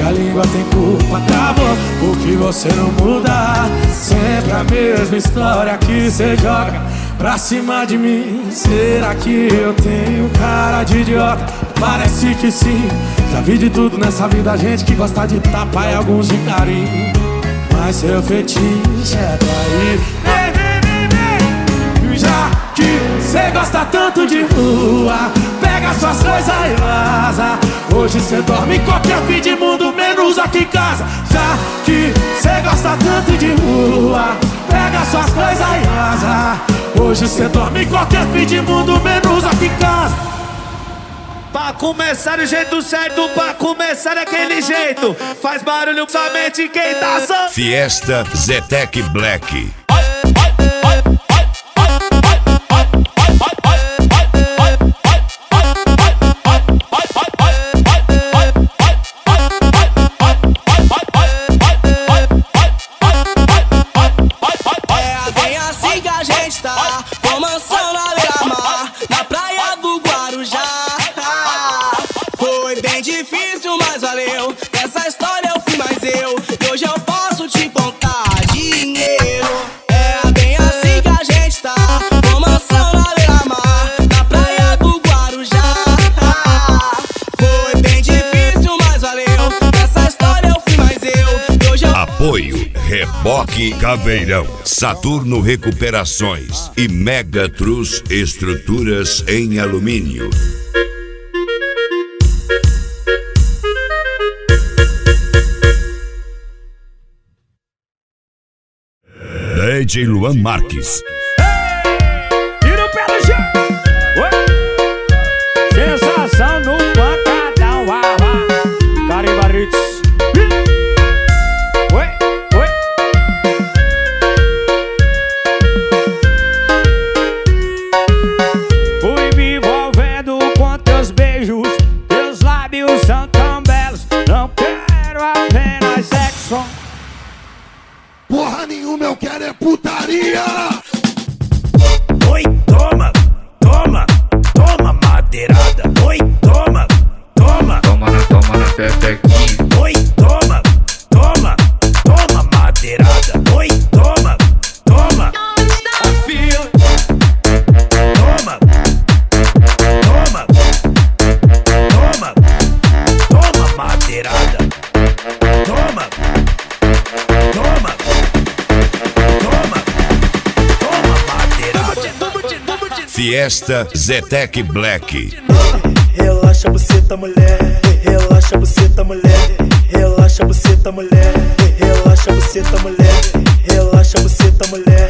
a língua tem culpa, travou, porque você não muda. Sempre a mesma história que cê joga pra cima de mim. Será que eu tenho cara de idiota? Parece que sim. Já vi de tudo nessa vida, gente que gosta de tapa e alguns de carinho. Mas seu fetiche é trair. Já que cê gosta tanto de rua, pega suas coisas e vaza. Hoje cê dorme em qualquer fim de mundo, menos aqui em casa. Já que cê gosta tanto de rua, pega suas coisas e vaza. Hoje cê dorme em qualquer fim de mundo, menos aqui em casa. Pra começar do jeito certo, pra começar daquele jeito, faz barulho somente quem tá só. Fiesta Zetec Black. Essa história eu fui mais eu, e hoje eu posso te contar dinheiro. É bem assim que a gente tá, com mansão na beira-mar, na praia do Guarujá. Foi bem difícil, mas valeu. Essa história eu fui mais eu, e hoje eu... Apoio Reboque Caveirão, Saturno Recuperações e Mega Trus Estruturas em Alumínio. DJ Luan Marques. Tira o pé do chão. Sensação no pancadão. Caribaritos. Fui me envolvendo com teus beijos. Teus lábios são tão belos. Não quero apenas sexo. Porra nenhuma, eu quero é putaria! Oi, toma, toma, toma madeirada. Oi, toma, toma, toma na pepequinha. Oi, toma, toma, toma madeirada. Oi, toma, toma. Afia. Toma, toma, toma, toma madeirada. Toma, toma. Fiesta Zetec Black. Relaxa buceta mulher, relaxa buceta mulher, relaxa buceta mulher, relaxa buceta mulher, relaxa buceta mulher.